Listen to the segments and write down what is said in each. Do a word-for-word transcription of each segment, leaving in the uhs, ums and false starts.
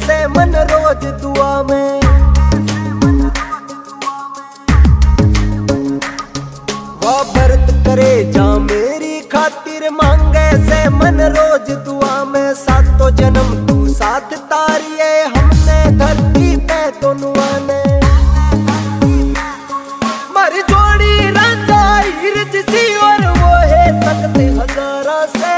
से मन रोज दुआ में। वो व्रत करे जा मेरी खातिर, मांगे से मन रोज दुआ में। सातों जन्म तू साथ तारिये, हमने धरती पे दोनों ने मर जोड़ी रांझा हिरज सी, और वो है तकते हजारा से।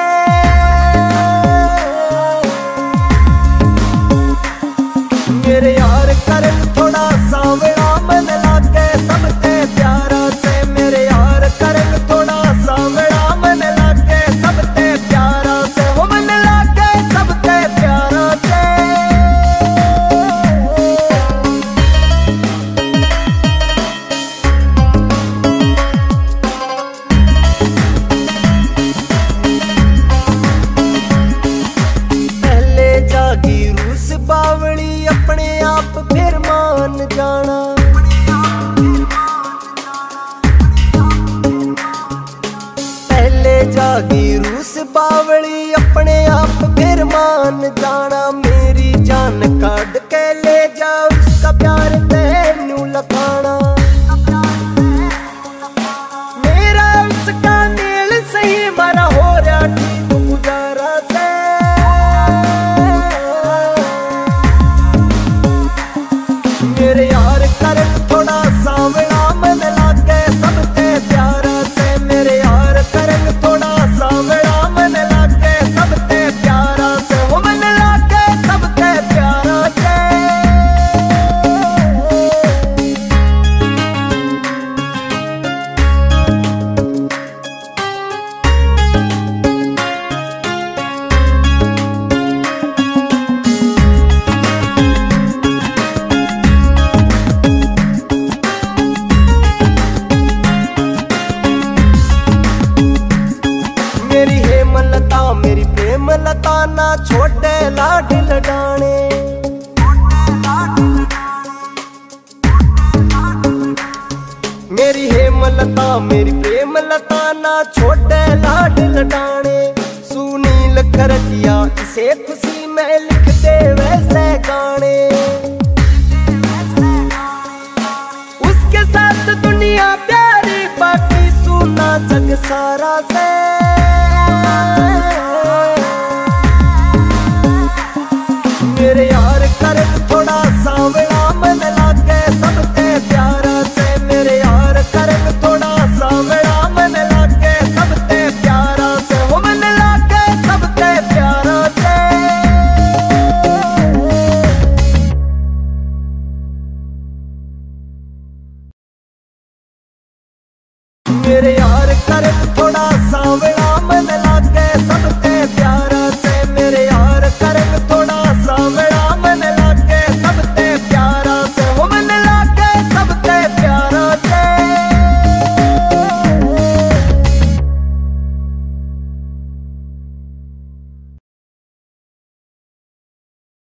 मेरे यार करन थोड़ा सांवला, मन लागे सबके प्यारा से। मेरे यार करन थोड़ा सांवला, मन लागे सबके प्यारा से। हो मन लागे सबके प्यारा से। पहले जागी रूस बावली, अपने आप फिर मान जाना। पहले जागी रूस बावली, अपने आप फिर मान जाना। मेरी जान काट के ले जा, उसका प्यार तेनू लखाना। मेरा उसका दिल सही मारा हो रहा ठीक गुजारा से। मेरे यार करन थोड़ा सांवला, मन लागे सबके प्यारा से। मेरे यार करन थोड़ा सांवला, मन लागे सबके प्यारा से। हो मन लागे सबके प्यारा से। मेरी हेमलता मेरी प्रेमलता, ना छोटे लाड लडाने। मेरी हेमलता मेरी प्रेमलता, ना छोटे लाड लडाने। सुनील खरजिया इसे खुशी में लिख दे वैसे गाने। उसके साथ दुनिया प्यारी, बाकी सुना जग सारा से।